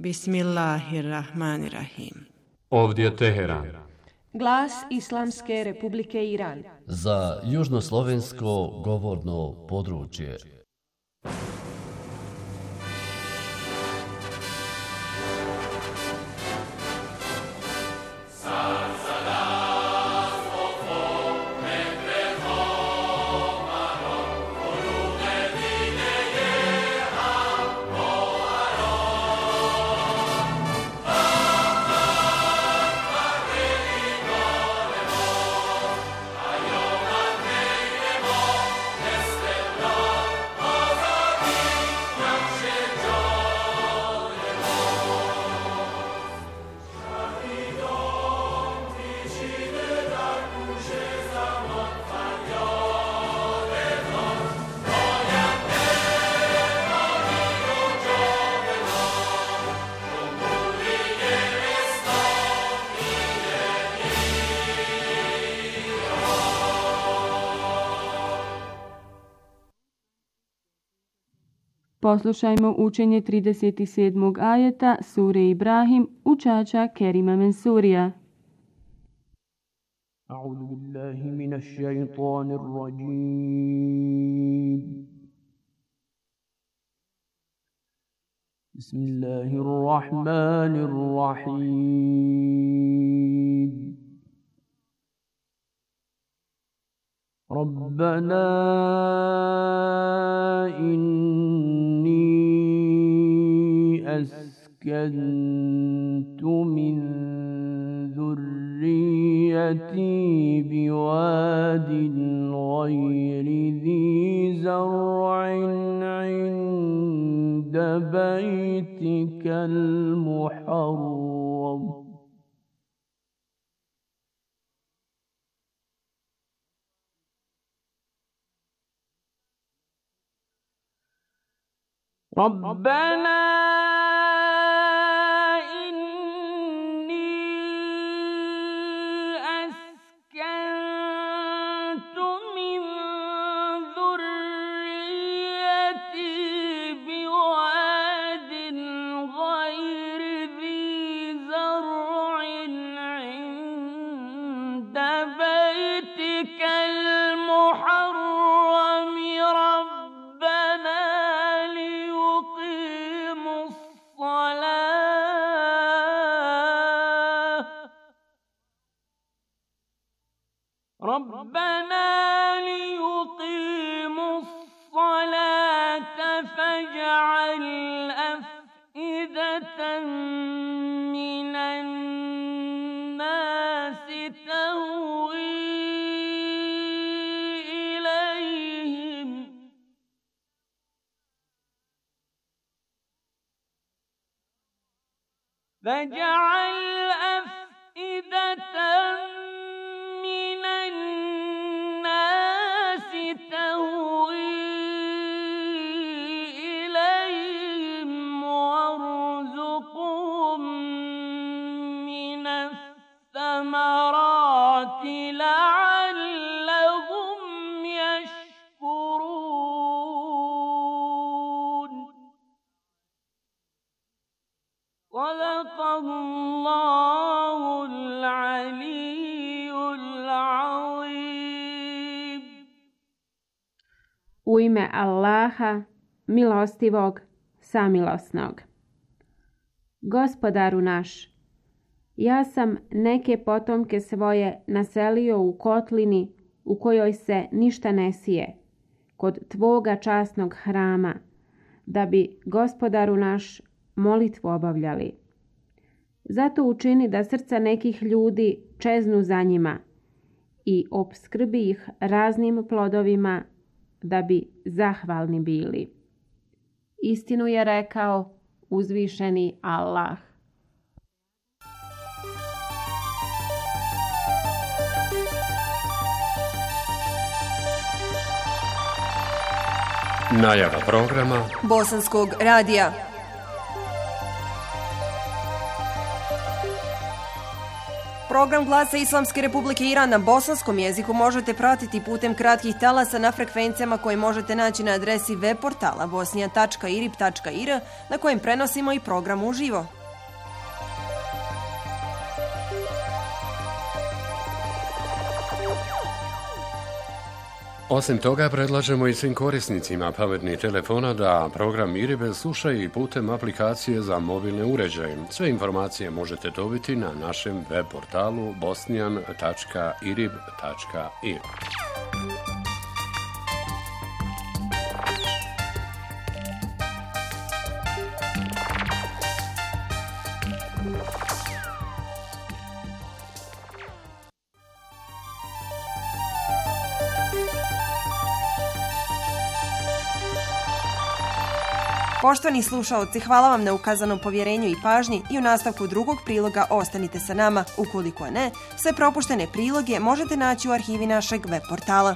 Bismillahirrahmanirrahim. Ovdje je Teheran. Glas Islamske Republike Iran. Za južnoslovensko govorno područje. Poslušajmo učenje 37. ajeta sure Ibrahim učača Kerima Mensurija. أعوذ بالله من الشيطان الرجيم بسم الله الرحمن الرحيم ربنا إني أسكنت من ذريتي بواد غير ذي زرع عند بيتك المحرم ربنا إني أسكنت من ذريتي بواد غير ذي زرع عند بيتك المحرم ربنا ليقيموا الصلاة فاجعل أفئدة من الناس تهوي إليهم فاجعل أفئدة من الناس تهوي إليهم وارزقهم من الثمرات لعلهم يشكرون صدق الله العلي العظيم. U ime Allaha, milostivog, samilosnog. Gospodaru naš, ja sam neke potomke svoje naselio u kotlini u kojoj se ništa ne sije, kod tvoga časnog hrama, da bi, Gospodaru naš, molitvu obavljali. Zato učini da srca nekih ljudi čeznu za njima i opskrbi ih raznim plodovima, da bi zahvalni bili. Istinu je rekao uzvišeni Allah. Najava programa Bosanskog radija. Program Glasa Islamske Republike Iran na bosanskom jeziku možete pratiti putem kratkih talasa na frekvencijama koje možete naći na adresi web portala bosnija.irib.ir na kojem prenosimo i program uživo. Osim toga, predlažemo i svim korisnicima pametnih telefona da program IRIB slušaju i putem aplikacije za mobilne uređaje. Sve informacije možete dobiti na našem web portalu bosnian.irib.ir. Poštovani slušaoci, hvala vam na ukazanom povjerenju i pažnji i u nastavku drugog priloga ostanite sa nama. Ukoliko ne, sve propuštene priloge možete naći u arhivi našeg web portala.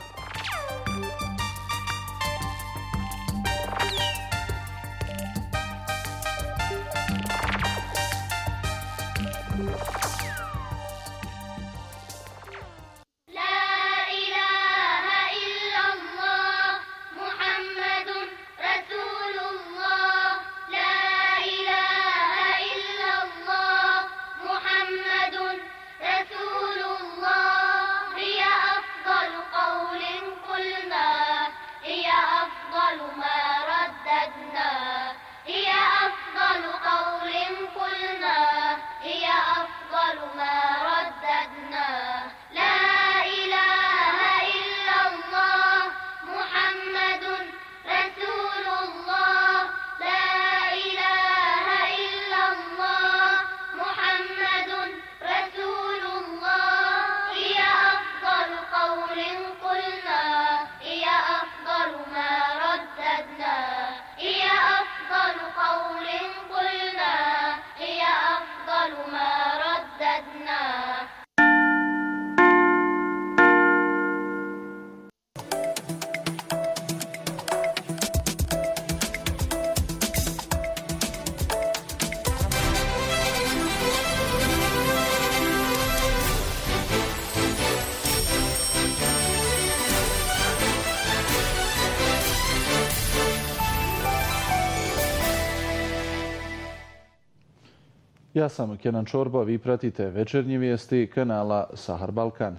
Ja sam Kenan Čorba, vi pratite večernje vijesti kanala Sahar Balkan.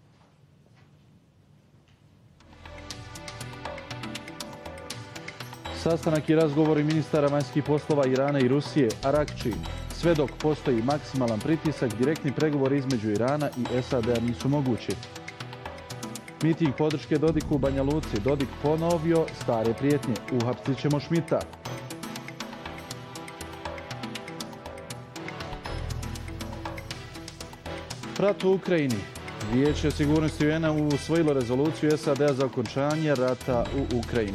Sastanak i razgovori ministara vanjskih poslova Irana i Rusije, Arakči. Sve dok postoji maksimalan pritisak, direktni pregovori između Irana i SAD-a nisu mogući. Miting podrške Dodiku u Banja Luci. Dodik ponovio stare prijetnje. Uhapsit ćemo Šmita. Rat u Ukrajini. Vijeće sigurnosti UN-a usvojilo rezoluciju SAD-a za okončanje rata u Ukrajini.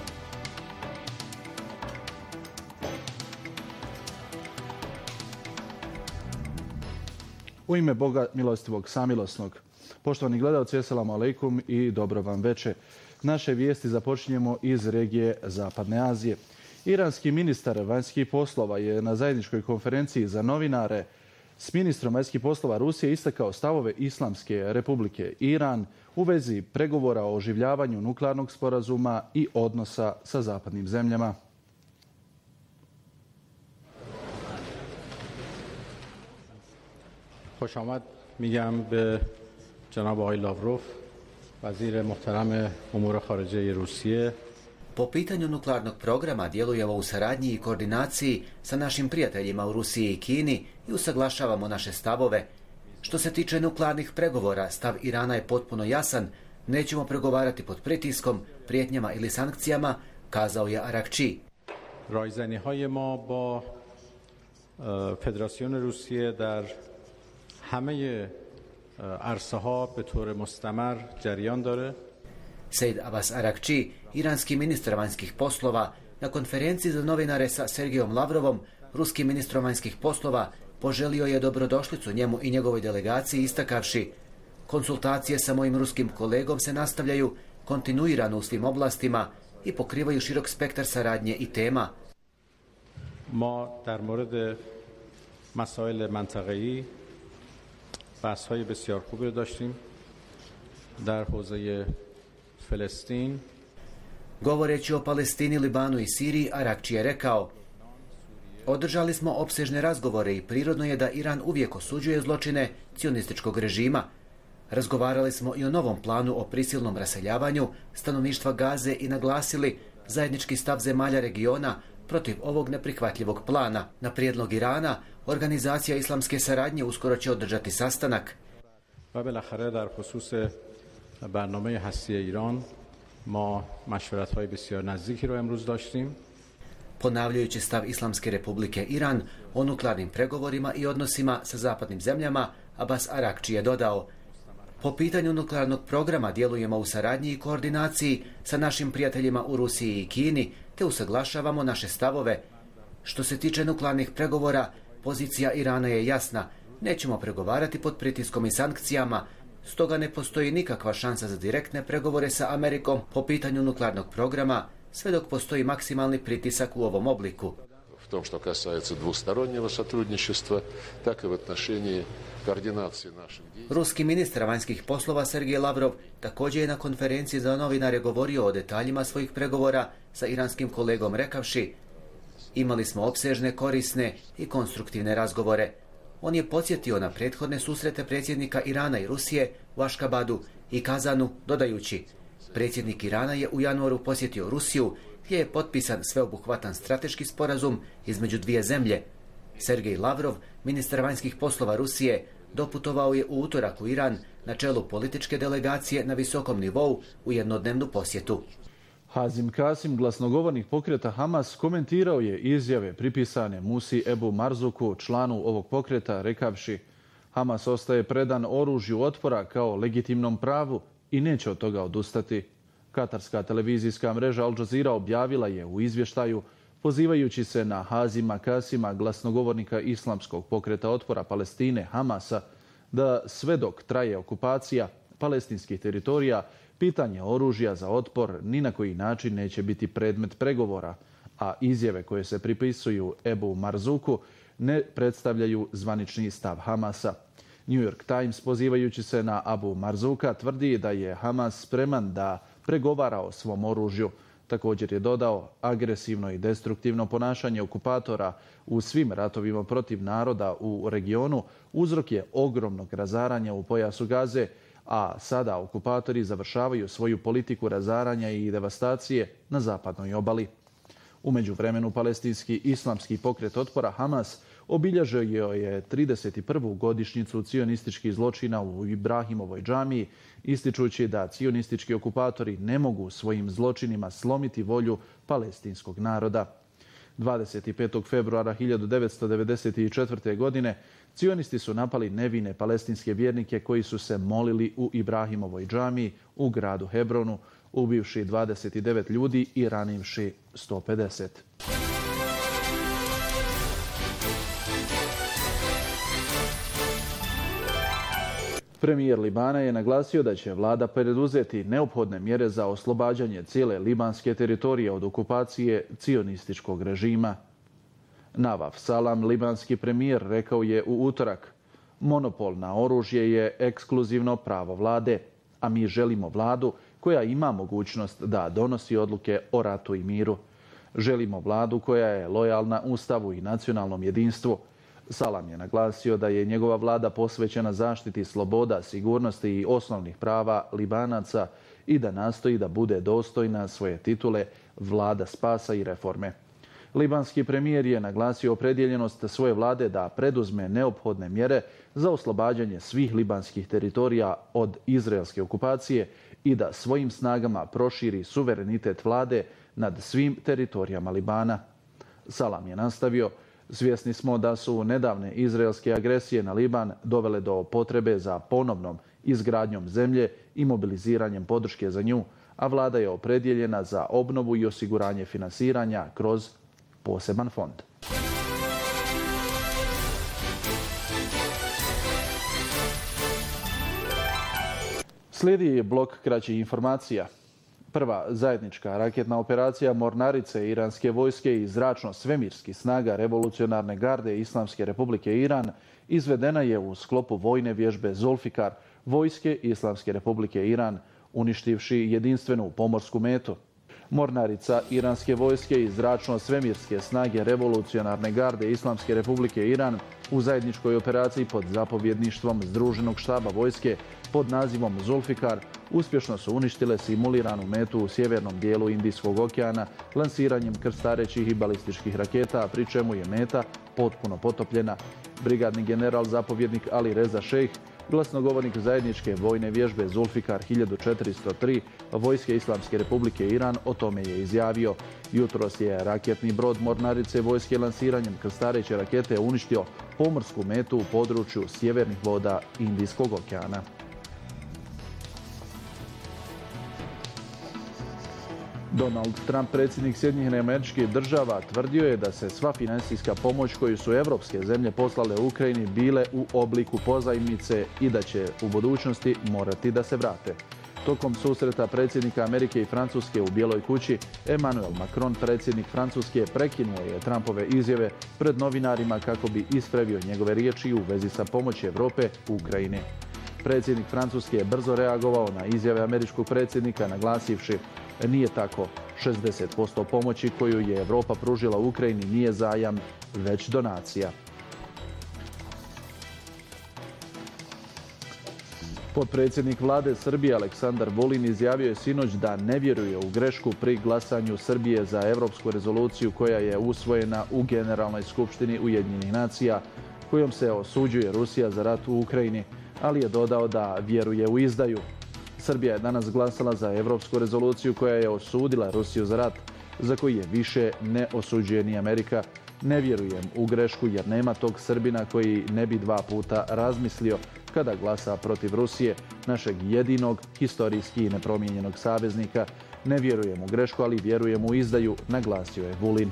U ime Boga milostivog, samilosnog. Poštovani gledalci, assalamu alaikum i dobro vam veče. Naše vijesti započinjemo iz regije Zapadne Azije. Iranski ministar vanjskih poslova je na zajedničkoj konferenciji za novinare s ministrom vanjskih poslova Rusije istakao stavove Islamske Republike Iran u vezi pregovora o oživljavanju nuklearnog sporazuma i odnosa sa zapadnim zemljama. خوش آمد میگم به جناب آقای لاوروف وزیر محترم امور خارجه روسیه. Po pitanju nuklearnog programa djelujemo u saradnji i koordinaciji sa našim prijateljima u Rusiji i Kini i usaglašavamo naše stavove. Što se tiče nuklearnih pregovora, stav Irana je potpuno jasan. Nećemo pregovarati pod pritiskom, prijetnjama ili sankcijama, kazao je Arakči. رایزنی‌های ما با فدراسیون روسیه در همه عرصه‌ها به طور مستمر جریان داره. Sejd Abbas Arakči, iranski ministar vanjskih poslova, na konferenciji za novinare sa Sergejom Lavrovom, ruskim ministrom vanjskih poslova, poželio je dobrodošlicu njemu i njegovoj delegaciji istakavši: konsultacije sa mojim ruskim kolegom se nastavljaju kontinuirano u svim oblastima i pokrivaju širok spektar saradnje i tema. ما در مورد مسائل منطقه‌ای بحث‌های بسیار خوبی رو داشتیم در حوزه فلسطین. Govoreći o Palestini, Libanu i Siriji, Arakči je rekao: održali smo opsežne razgovore i prirodno je da Iran uvijek osuđuje zločine cionističkog režima. Razgovarali smo i o novom planu o prisilnom raseljavanju stanovništva Gaze i naglasili zajednički stav zemalja regiona protiv ovog neprihvatljivog plana. Na prijedlog Irana, Organizacija islamske saradnje uskoro će održati sastanak. و بالاخره در خصوص برنامه هستی ایران ما مشورت‌های بسیار نزدیکی رو امروز داشتیم. Ponavljajući stav Islamske republike Iran o nuklearnim pregovorima i odnosima sa zapadnim zemljama, Abbas Arakči je dodao: po pitanju nuklearnog programa djelujemo u saradnji i koordinaciji sa našim prijateljima u Rusiji i Kini, te usaglašavamo naše stavove. Što se tiče nuklearnih pregovora, pozicija Irana je jasna. Nećemo pregovarati pod pritiskom i sankcijama, stoga ne postoji nikakva šansa za direktne pregovore sa Amerikom po pitanju nuklearnog programa, sve dok postoji maksimalni pritisak u ovom obliku. В том, что касается двустороннего сотрудничества, так и в отношении координации наших действий. Ruski ministar vanjskih poslova Sergej Lavrov također je na konferenciji za novinare govorio o detaljima svojih pregovora sa iranskim kolegom rekavši: imali smo opsežne, korisne i konstruktivne razgovore. On je podsjetio na prethodne susrete predsjednika Irana i Rusije u Aškabadu i Kazanu, dodajući: predsjednik Irana je u januaru posjetio Rusiju, gdje je potpisan sveobuhvatan strateški sporazum između dvije zemlje. Sergej Lavrov, ministar vanjskih poslova Rusije, doputovao je u utorak u Iran na čelu političke delegacije na visokom nivou u jednodnevnu posjetu. Hazim Kasim, glasnogovornik pokreta Hamas, komentirao je izjave pripisane Musi Ebu Marzuku, članu ovog pokreta, rekavši: Hamas ostaje predan oružju otpora kao legitimnom pravu i neće od toga odustati. Katarska televizijska mreža Al Jazeera objavila je u izvještaju, pozivajući se na Hazima Kasima, glasnogovornika islamskog pokreta otpora Palestine Hamasa, da sve dok traje okupacija palestinskih teritorija, pitanje oružja za otpor ni na koji način neće biti predmet pregovora, a izjave koje se pripisuju Ebu Marzuku ne predstavljaju zvanični stav Hamasa. New York Times, pozivajući se na Abu Marzuka, tvrdi da je Hamas spreman da pregovara o svom oružju. Također je dodao: agresivno i destruktivno ponašanje okupatora u svim ratovima protiv naroda u regionu uzrok je ogromnog razaranja u pojasu Gaze, a sada okupatori završavaju svoju politiku razaranja i devastacije na zapadnoj obali. U međuvremenu, palestinski islamski pokret otpora Hamas obilježio je 31. godišnjicu cionističkih zločina u Ibrahimovoj džamiji, ističući da cionistički okupatori ne mogu svojim zločinima slomiti volju palestinskog naroda. 25. februara 1994. godine cionisti su napali nevine palestinske vjernike koji su se molili u Ibrahimovoj džamiji u gradu Hebronu, ubivši 29 ljudi i ranivši 150. Premijer Libana je naglasio da će vlada preduzeti neophodne mjere za oslobađanje cijele libanske teritorije od okupacije cionističkog režima. Navaf Salam, libanski premijer, rekao je u utorak: monopol na oružje je ekskluzivno pravo vlade, a mi želimo vladu koja ima mogućnost da donosi odluke o ratu i miru. Želimo vladu koja je lojalna Ustavu i nacionalnom jedinstvu. Salam je naglasio da je njegova vlada posvećena zaštiti sloboda, sigurnosti i osnovnih prava Libanaca i da nastoji da bude dostojna svoje titule vlada spasa i reforme. Libanski premijer je naglasio opredjeljenost svoje vlade da preduzme neophodne mjere za oslobađanje svih libanskih teritorija od izraelske okupacije i da svojim snagama proširi suverenitet vlade nad svim teritorijama Libana. Salam je nastavio: svjesni smo da su nedavne izraelske agresije na Liban dovele do potrebe za ponovnom izgradnjom zemlje i mobiliziranjem podrške za nju, a vlada je opredjeljena za obnovu i osiguranje finansiranja kroz poseban fond. Slijedi blok kraćih informacija. Prva zajednička raketna operacija Mornarice iranske vojske i zračno-svemirskih snaga revolucionarne garde Islamske republike Iran izvedena je u sklopu vojne vježbe Zulfikar vojske Islamske republike Iran, uništivši jedinstvenu pomorsku metu. Mornarica iranske vojske i zračno-svemirske snage revolucionarne garde Islamske republike Iran u zajedničkoj operaciji pod zapovjedništvom Združenog štaba vojske pod nazivom Zulfikar uspješno su uništile simuliranu metu u sjevernom dijelu Indijskog okeana lansiranjem krstarećih i balističkih raketa, pri čemu je meta potpuno potopljena. Brigadni general zapovjednik Ali Reza Šejh, glasnogovornik zajedničke vojne vježbe Zulfikar 1403 vojske Islamske republike Iran, o tome je izjavio. Jutros je raketni brod Mornarice vojske lansiranjem krstareće rakete uništio pomorsku metu u području sjevernih voda Indijskog okeana. Donald Trump, predsjednik Sjedinjenih Američkih Država, tvrdio je da se sva financijska pomoć koju su evropske zemlje poslale u Ukrajini bile u obliku pozajmice i da će u budućnosti morati da se vrate. Tokom susreta predsjednika Amerike i Francuske u Bijeloj kući, Emmanuel Macron, predsjednik Francuske, prekinuo je Trumpove izjave pred novinarima kako bi ispravio njegove riječi u vezi sa pomoći Europe u Ukrajini. Predsjednik Francuske je brzo reagovao na izjave američkog predsjednika, naglasivši: nije tako. 60% pomoći koju je Europa pružila Ukrajini nije zajam, već donacija. Potpredsjednik vlade Srbije Aleksandar Vulin izjavio je sinoć da ne vjeruje u grešku pri glasanju Srbije za europsku rezoluciju koja je usvojena u Generalnoj skupštini Ujedinjenih nacija, kojom se osuđuje Rusija za rat u Ukrajini, ali je dodao da vjeruje u izdaju. Srbija je danas glasala za europsku rezoluciju koja je osudila Rusiju za rat, za koji je više ne osuđuje ni Amerika. Ne vjerujem u grešku jer nema tog Srbina koji ne bi dva puta razmislio kada glasa protiv Rusije, našeg jedinog, historijski i nepromijenjenog saveznika. Ne vjerujem u grešku, ali vjerujem u izdaju, naglasio je Vulin.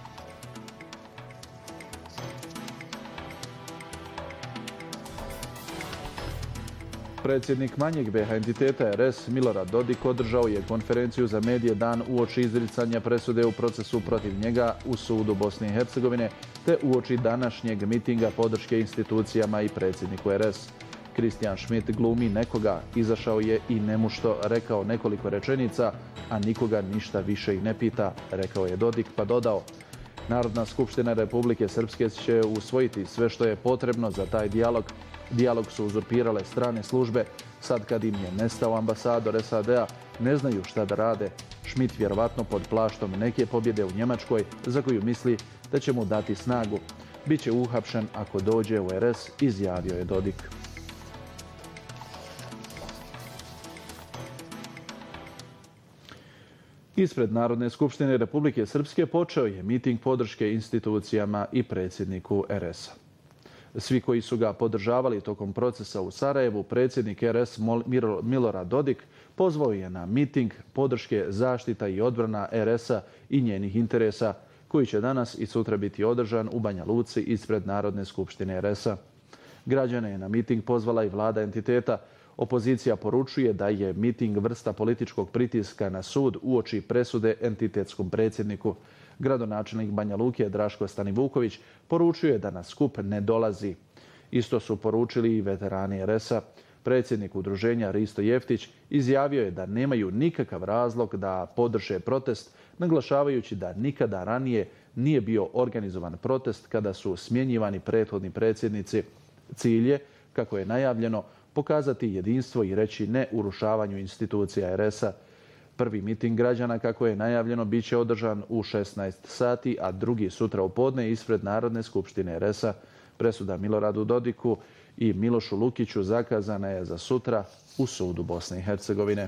Predsjednik manjeg BiH entiteta RS Milorad Dodik održao je konferenciju za medije dan uoči izricanja presude u procesu protiv njega u sudu Bosne i Hercegovine, te uoči današnjeg mitinga podrške institucijama i predsjedniku RS. Christian Schmidt glumi nekoga, izašao je i nemušto rekao nekoliko rečenica, a nikoga ništa više i ne pita, rekao je Dodik, pa dodao: Narodna skupština Republike Srpske će usvojiti sve što je potrebno za taj dijalog. Dijalog su uzurpirale strane službe. Sad kad im je nestao ambasador SAD-a, ne znaju šta da rade. Schmidt vjerovatno pod plaštom neke pobjede u Njemačkoj, za koju misli da će mu dati snagu. Biće uhapšen ako dođe u RS, izjavio je Dodik. Ispred Narodne skupštine Republike Srpske počeo je miting podrške institucijama i predsjedniku RS-a. Svi koji su ga podržavali tokom procesa u Sarajevu, predsjednik RS Milorad Dodik pozvao je na miting podrške zaštita i odbrana RS-a i njenih interesa, koji će danas i sutra biti održan u Banja Luci ispred Narodne skupštine RS-a. Građane je na miting pozvala i vlada entiteta. Opozicija poručuje da je miting vrsta političkog pritiska na sud uoči presude entitetskom predsjedniku. Gradonačelnik Banja Luke Draško Stanivuković poručuje da na skup ne dolazi. Isto su poručili i veterani RS-a. Predsjednik udruženja Risto Jeftić izjavio je da nemaju nikakav razlog da podrže protest, naglašavajući da nikada ranije nije bio organizovan protest kada su smjenjivani prethodni predsjednici. Cilj je, kako je najavljeno, pokazati jedinstvo i reći ne urušavanju institucija RS-a. Prvi miting građana, kako je najavljeno, bit će održan u 16 sati, a drugi sutra u podne ispred Narodne skupštine RS-a. Presuda Miloradu Dodiku i Milošu Lukiću zakazana je za sutra u sudu Bosne i Hercegovine.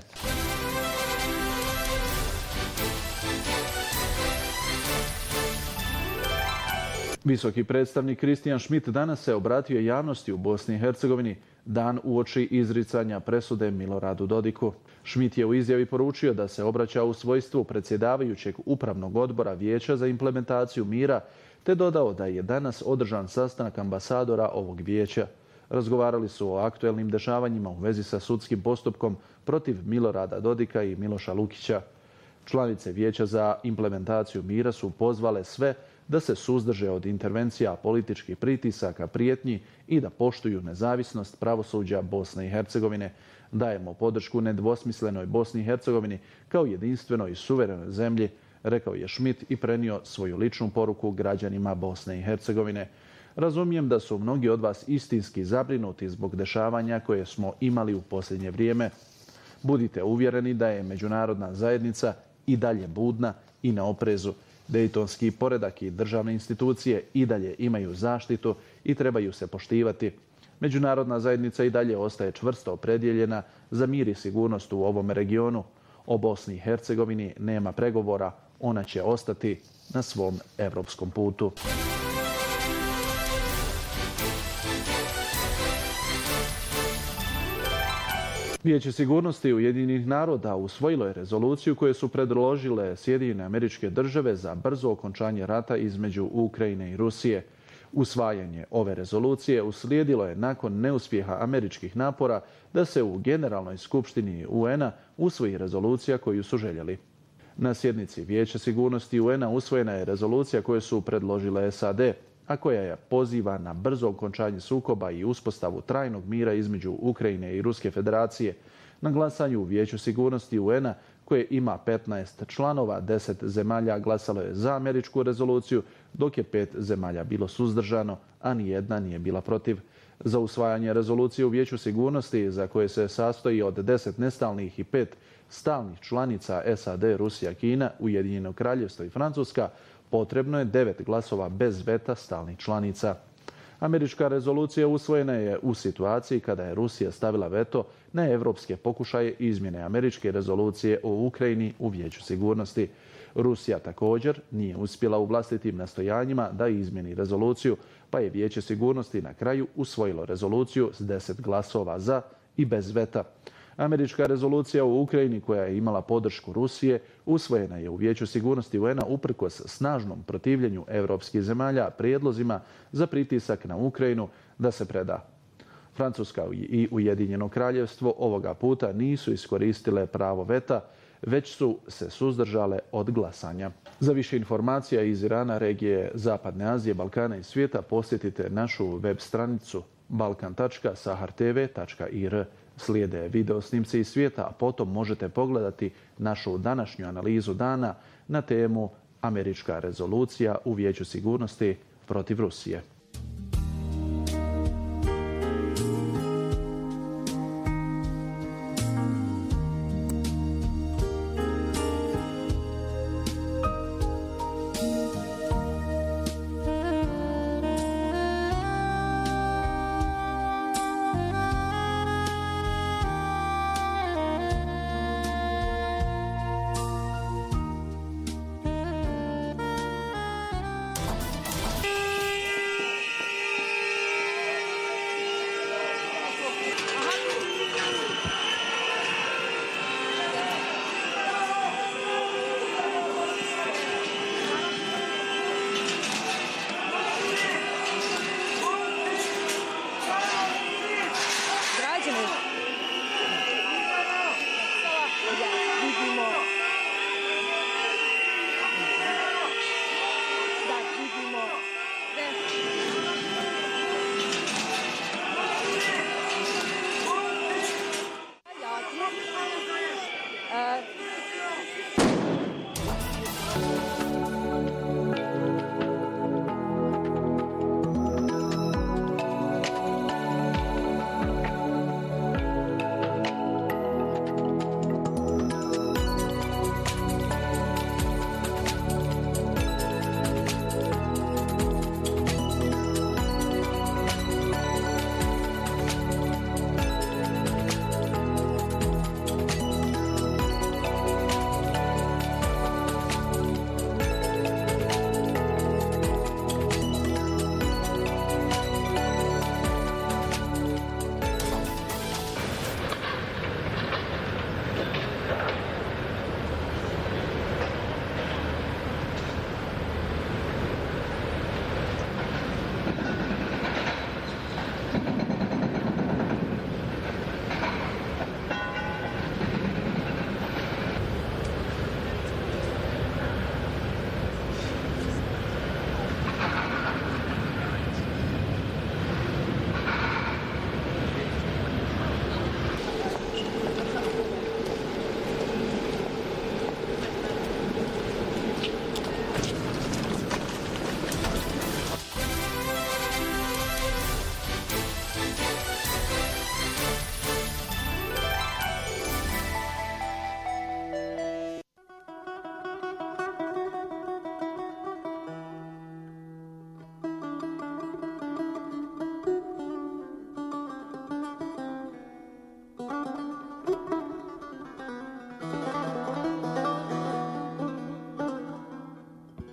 Visoki predstavnik Christian Schmidt danas se obratio javnosti u Bosni i Hercegovini dan uoči izricanja presude Miloradu Dodiku. Schmidt je u izjavi poručio da se obraća u svojstvu predsjedavajućeg upravnog odbora Vijeća za implementaciju mira, te dodao da je danas održan sastanak ambasadora ovog vijeća. Razgovarali su o aktuelnim dešavanjima u vezi sa sudskim postupkom protiv Milorada Dodika i Miloša Lukića. Članice Vijeća za implementaciju mira su pozvale sve da se suzdrže od intervencija, političkih pritisaka, prijetnji i da poštuju nezavisnost pravosuđa Bosne i Hercegovine. Dajemo podršku nedvosmislenoj Bosni i Hercegovini kao jedinstvenoj i suverenoj zemlji, rekao je Schmidt i prenio svoju ličnu poruku građanima Bosne i Hercegovine. Razumijem da su mnogi od vas istinski zabrinuti zbog dešavanja koje smo imali u posljednje vrijeme. Budite uvjereni da je međunarodna zajednica i dalje budna i na oprezu. Dejtonski poredak i državne institucije i dalje imaju zaštitu i trebaju se poštivati. Međunarodna zajednica i dalje ostaje čvrsto opredjeljena za mir i sigurnost u ovom regionu. O Bosni i Hercegovini nema pregovora, ona će ostati na svom evropskom putu. Vijeće sigurnosti Ujedinjenih naroda usvojilo je rezoluciju koju su predložile Sjedinjene Američke Države za brzo okončanje rata između Ukrajine i Rusije. Usvajanje ove rezolucije uslijedilo je nakon neuspjeha američkih napora da se u Generalnoj skupštini UN-a usvoji rezolucija koju su željeli. Na sjednici Vijeća sigurnosti UN-a usvojena je rezolucija koju su predložile SAD, a koja je poziva na brzo okončanje sukoba i uspostavu trajnog mira između Ukrajine i Ruske federacije. Na glasanju u Vijeću sigurnosti UN-a, koje ima 15 članova, 10 zemalja glasalo je za američku rezoluciju, dok je 5 zemalja bilo suzdržano, a nijedna nije bila protiv. Za usvajanje rezolucije u Vijeću sigurnosti, za koje se sastoji od 10 nestalnih i 5 stalnih članica SAD, Rusija, Kina, Ujedinjeno Kraljevstvo i Francuska, potrebno je 9 glasova bez veta stalnih članica. Američka rezolucija usvojena je u situaciji kada je Rusija stavila veto na evropske pokušaje izmjene američke rezolucije o Ukrajini u Vijeću sigurnosti. Rusija također nije uspjela u vlastitim nastojanjima da izmjeni rezoluciju, pa je Vijeće sigurnosti na kraju usvojilo rezoluciju s 10 glasova za i bez veta. Američka rezolucija u Ukrajini, koja je imala podršku Rusije, usvojena je u Vijeću sigurnosti UN-a uprkos snažnom protivljenju evropskih zemalja prijedlozima za pritisak na Ukrajinu da se preda. Francuska i Ujedinjeno Kraljevstvo ovoga puta nisu iskoristile pravo veta, već su se suzdržale od glasanja. Za više informacija iz Irana, regije Zapadne Azije, Balkana i svijeta posjetite našu web stranicu balkan.sahartv.ir. Slijede video snimci iz svijeta, a potom možete pogledati našu današnju analizu dana na temu Američka rezolucija u Vijeću sigurnosti protiv Rusije.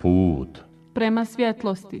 Put prema svjetlosti.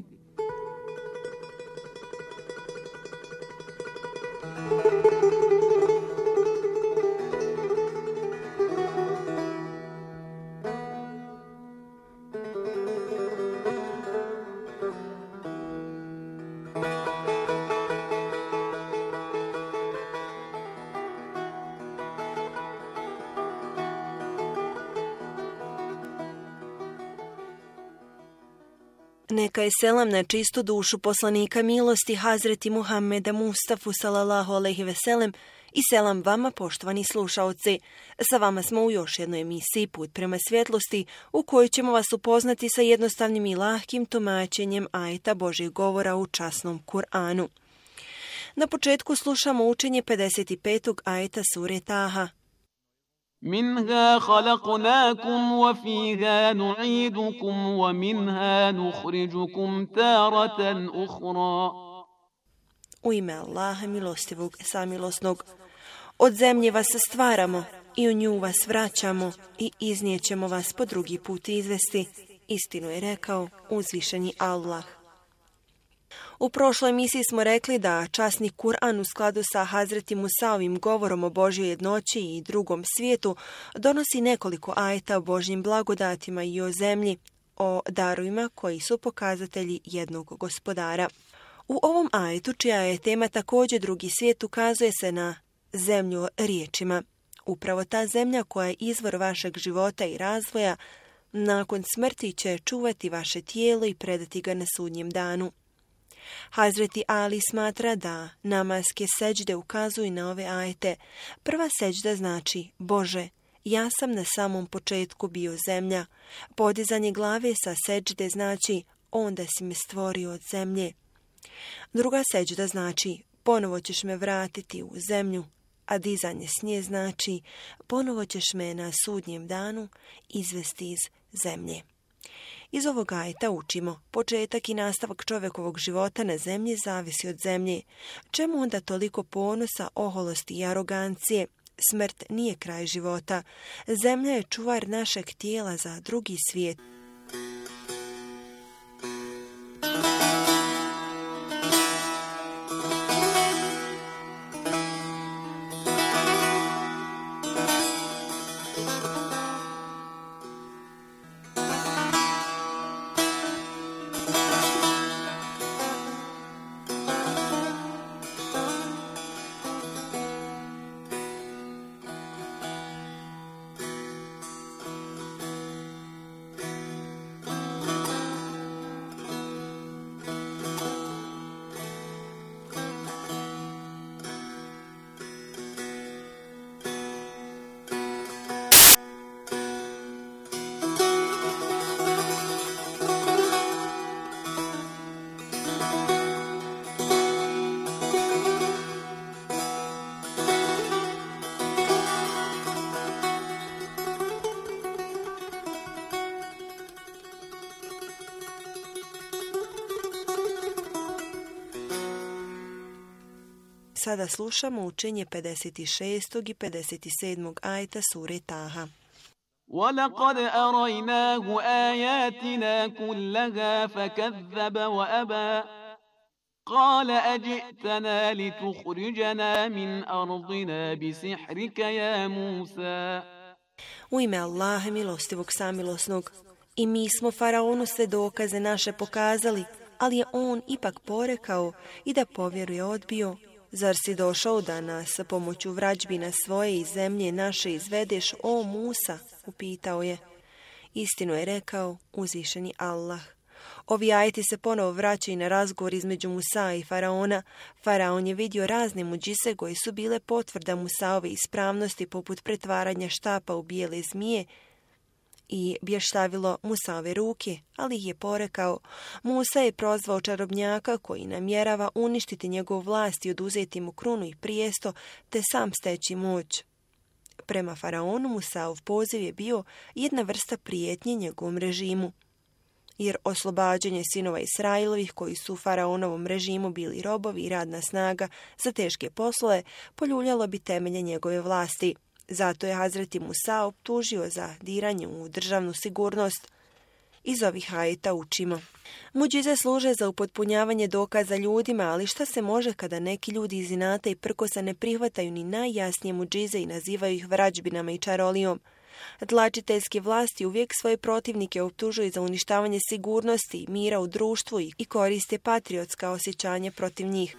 Neka je selam na čistu dušu poslanika milosti Hazreti Muhammeda Mustafa sallallahu alejhi ve sellem i selam vama, poštovani slušaoci. Sa vama smo u još jednoj emisiji Put prema svjetlosti, u kojoj ćemo vas upoznati sa jednostavnim i lahkim tumačenjem ajeta Božjeg govora u časnom Kur'anu. Na početku slušamo učenje 55. ajeta sure Taha. منها خلقناكم وفيها نعيدكم ومنها نخرجكم تارة أخرى. U ime Allaha milostivog, samilosnog. Od zemlje vas stvaramo i u nju vas vraćamo i iznijećemo vas po drugi put izvesti. Istinu je rekao uzvišeni Allah. U prošloj emisiji smo rekli da časni Kur'an u skladu sa Hazreti Musaovim govorom o Božjoj jednoći i drugom svijetu donosi nekoliko ajeta o Božjim blagodatima i o zemlji, o darovima koji su pokazatelji jednog gospodara. U ovom ajetu, čija je tema također drugi svijet, ukazuje se na zemlju riječima. Upravo ta zemlja koja je izvor vašeg života i razvoja, nakon smrti će čuvati vaše tijelo i predati ga na sudnjem danu. Hazreti Ali smatra da namaske seđde ukazuju na ove ajete. Prva seđda znači: Bože, ja sam na samom početku bio zemlja. Podizanje glave sa seđde znači: onda si me stvorio od zemlje. Druga seđda znači: ponovo ćeš me vratiti u zemlju. A dizanje s nje znači: ponovo ćeš me na sudnjem danu izvesti iz zemlje. Iz ovog ajeta učimo, početak i nastavak čovjekovog života na zemlji zavisi od zemlje. Čemu onda toliko ponosa, oholosti i arogancije? Smrt nije kraj života. Zemlja je čuvar našeg tijela za drugi svijet. Sada slušamo učenje 56. i 57. ajeta sure Taha. وَلَقَدْ أَرَيْنَاهُ آيَاتِنَا كُلَّهَا فَكَذَّبَ وَأَبَى قَالَ أَجِئْتَنَا لِتُخْرِجَنَا مِنْ أَرْضِنَا بِسِحْرِكَ يَا مُوسَى. U ime Allaha milostivog, samilosnog. I mi smo faraonu sve dokaze naše pokazali, ali je on ipak porekao i da povjeruje odbio. Zar si došao da nas pomoću vrađbina svoje i zemlje naše izvedeš, o Musa? Upitao je. Istinu je rekao uzvišeni Allah. Ovi ajeti se ponovo vraćaju na razgovor između Musa i faraona. Faraon je vidio razne muđise koje su bile potvrda Musaove ispravnosti, poput pretvaranja štapa u bijele zmije i bještavilo Musaove ruke, ali ih je porekao. Musa je prozvao čarobnjaka koji namjerava uništiti njegovu vlast i oduzeti mu krunu i prijesto, te sam steći moć. Prema faraonu Musaov poziv je bio jedna vrsta prijetnje njegovom režimu, jer oslobađanje sinova Israilovih koji su u faraonovom režimu bili robovi i radna snaga za teške poslove poljuljalo bi temelje njegove vlasti. Zato je Hazreti Musa optužio za diranje u državnu sigurnost Iz ovih ajeta učimo. Muđize služe za upotpunjavanje dokaza ljudima, ali šta se može kada neki ljudi iz inata i prkosa ne prihvataju ni najjasnije muđize i nazivaju ih vrađbinama i čarolijom? Tlačiteljske vlasti uvijek svoje protivnike optužuju za uništavanje sigurnosti i mira u društvu i koriste patriotska osjećanja protiv njih.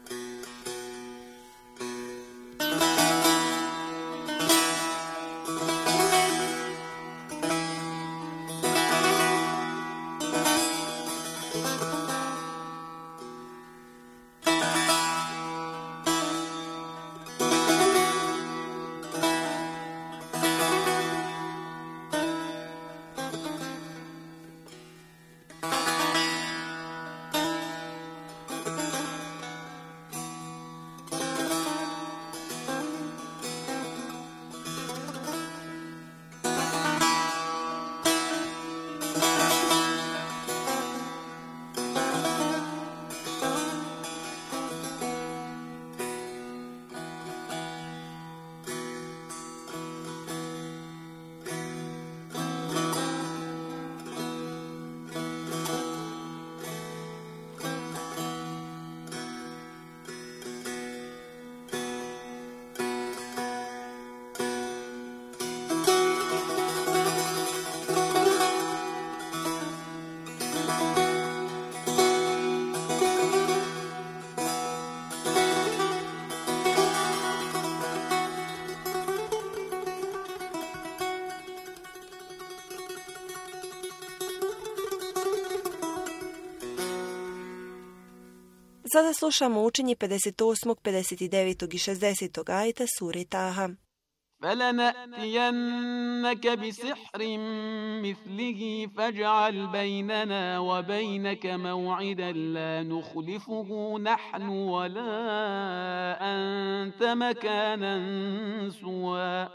Sada slušamo učenje 58., 59. i 60. ajeta sure Taha. فَلَنَأْتِيَنَّكَ بِسِحْرٍ مِثْلِهِ فَاجْعَلْ بَيْنَنَا وَبَيْنَكَ مَوْعِدًا لَا نُخْلِفُهُ نَحْنُ وَلَا أَنْتَ مَكَانًا سُوًى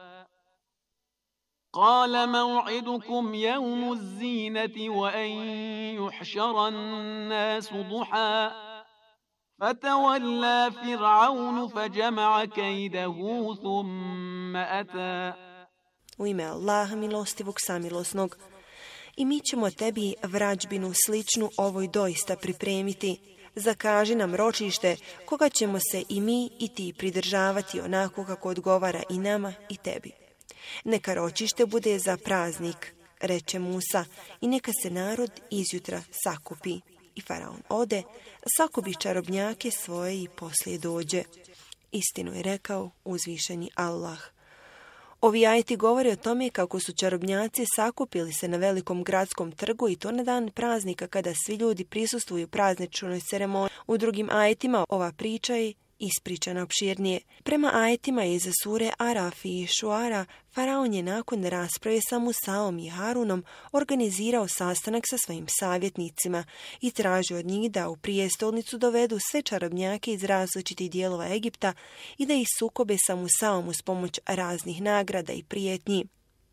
قال موعدكم يوم الزينة وأن يحشر الناس ضحى فتولى فرعون فجمع كيده ثم أتى. U ime Allaha milostivog samilosnog. I mi ćemo tebi vrađbinu sličnu ovoj doista pripremiti. Zakaži nam ročište koga ćemo se i mi i ti pridržavati onako kako odgovara i nama i tebi. Neka ročište bude za praznik, reče Musa, i neka se narod izjutra sakupi. I faraon ode, sakupi čarobnjake svoje i poslije dođe. Istinu je rekao uzvišeni Allah. Ovi ajeti govore o tome kako su čarobnjaci sakupili se na velikom gradskom trgu i to na dan praznika kada svi ljudi prisustvuju prazničnoj ceremoniji. U drugim ajetima ova priča je ispričana opširnije. Prema ajetima iz sure Araf i Šuara, faraon je nakon rasprave sa Musaom i Harunom organizirao sastanak sa svojim savjetnicima i tražio od njih da u prijestolnicu dovedu sve čarobnjake iz različitih dijelova Egipta i da ih sukobe sa Musaom uz pomoć raznih nagrada i prijetnji.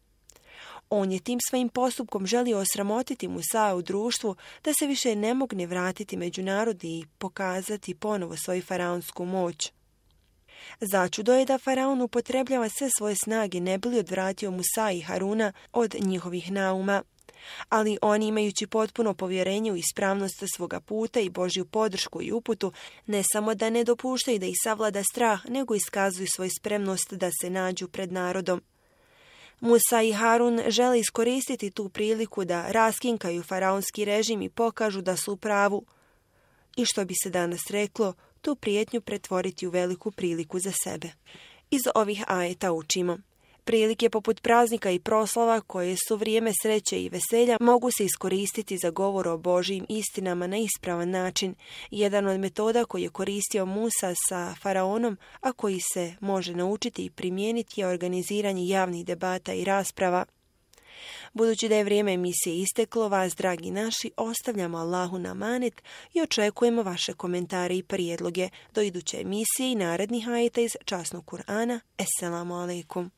On je tim svojim postupkom želio osramotiti Musa u društvu da se više ne mogne vratiti među narod i pokazati ponovo svoju faraonsku moć. Začudo je da faraon upotrebljava sve svoje snage ne bi li odvratio Musa i Haruna od njihovih nauma. Ali oni, imajući potpuno povjerenje u ispravnost svoga puta i Božju podršku i uputu, ne samo da ne dopuštaju da ih savlada strah, nego iskazuju svoju spremnost da se nađu pred narodom. Musa i Harun žele iskoristiti tu priliku da raskinkaju faraonski režim i pokažu da su u pravu. I što bi se danas reklo, tu prijetnju pretvoriti u veliku priliku za sebe. Iz ovih ajeta učimo. Prilike poput praznika i proslava koje su vrijeme sreće i veselja mogu se iskoristiti za govor o Božjim istinama na ispravan način. Jedan od metoda koji je koristio Musa sa faraonom, a koji se može naučiti i primijeniti, je organiziranje javnih debata i rasprava. Budući da je vrijeme emisije isteklo, vas, dragi naši, ostavljamo Allahu na amanet i očekujemo vaše komentare i prijedloge do iduće emisije i narednih ajeta iz časnog Kur'ana. Esselamu alaikum.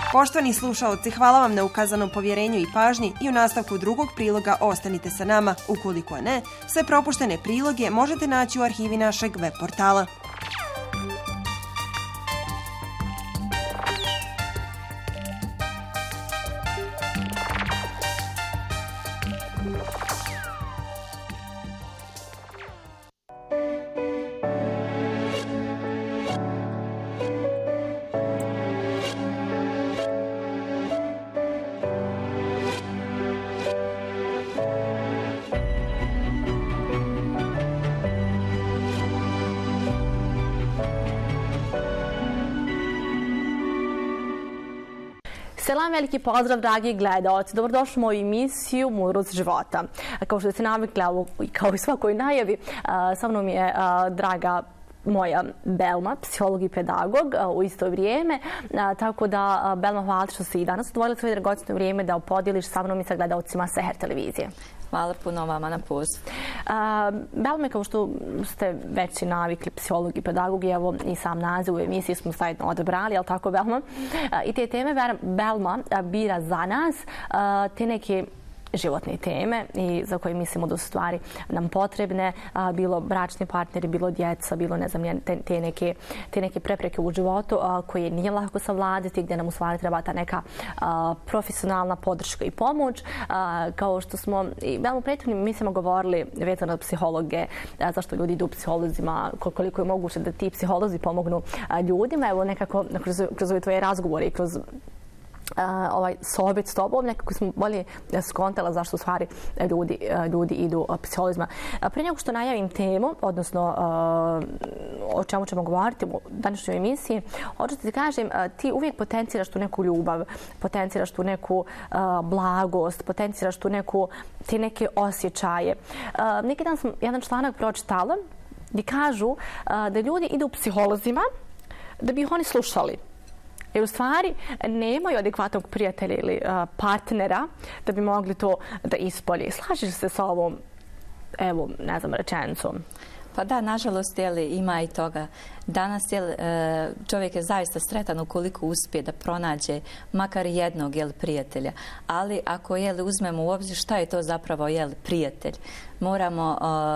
Poštovani slušaoci, hvala vam na ukazanom povjerenju i pažnji i u nastavku drugog priloga ostanite sa nama. Ukoliko ne, sve propuštene priloge možete naći u arhivi našeg web portala. Selam, veliki pozdrav, dragi gledaoci. Dobrodošli u moju emisiju Mudrost života. Kao što ste navikli, kao i svakoj najavi, sa mnom je draga moja Belma, psiholog i pedagog u isto vrijeme. Tako da, Belma, hvala što si i danas odvojila svoje dragocjeno vrijeme da podijeliš sa mnom i sa gledaocima Seher televizije. Hvala puno vama na pozivu. Belme, kao što ste već navikli, psiholog i pedagog, i evo i sam naziv u emisiji smo zajedno odabrali, jel tako, Belma? I te teme Belma bira za nas te neke životne teme i za koje mislimo da su stvari nam potrebne, bilo bračni partneri, bilo djeca, bilo ne znam, te neke prepreke u životu koje nije lako savladati, gdje nam u stvari treba ta neka profesionalna podrška i pomoć. Kao što smo i u prethodnim emisijama govorili vezano od psihologe, zašto ljudi idu psiholozima, koliko je moguće da ti psiholozi pomognu ljudima. Evo nekako kroz ove tvoje razgovore i kroz ovaj sohbet s tobom, nekako smo bolje skontala zašto u stvari ljudi idu psiholozima. Prije nego što najavim temu, odnosno o čemu ćemo govoriti u današnjoj emisiji, hoću ti kažem, ti uvijek potenciraš tu neku ljubav, potenciraš tu neku blagost, potenciraš tu te neke osjećaje. Neki dan sam jedan članak pročitala gdje kažu da ljudi idu psiholozima da bi ih oni slušali. Jer u stvari nemaju adekvatnog prijatelja ili partnera da bi mogli to da ispolje. Slažeš se sa ovom, evo, ne znam, rečenicom? Pa da, nažalost, ima i toga. Danas čovjek je zaista sretan ukoliko uspije da pronađe makar jednog prijatelja. Ali ako uzmemo u obzir šta je to zapravo prijatelj, moramo,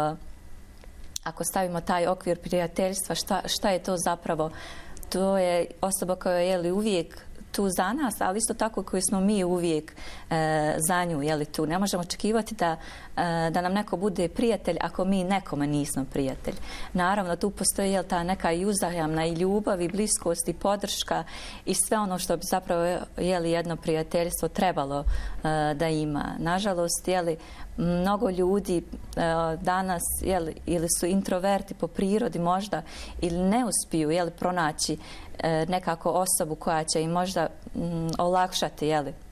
ako stavimo taj okvir prijateljstva, šta je to zapravo? To je osoba koja je uvijek tu za nas, ali isto tako koji smo mi uvijek za nju tu. Ne možemo očekivati da nam neko bude prijatelj ako mi nekome nismo prijatelj. Naravno, tu postoji ta neka i uzajamna i ljubav i bliskost i podrška i sve ono što bi zapravo jedno prijateljstvo trebalo da ima. Nažalost, mnogo ljudi danas ili su introverti po prirodi možda ili ne uspiju pronaći nekako osobu koja će im možda olakšati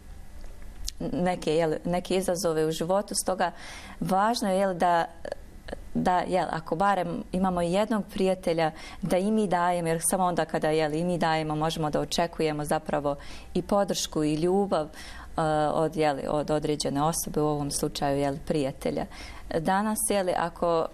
neke izazove u životu. Stoga važno je da ako barem imamo jednog prijatelja da i mi dajemo, jer samo onda kada i mi dajemo možemo da očekujemo zapravo i podršku i ljubav od određene osobe, u ovom slučaju prijatelja. Danas ako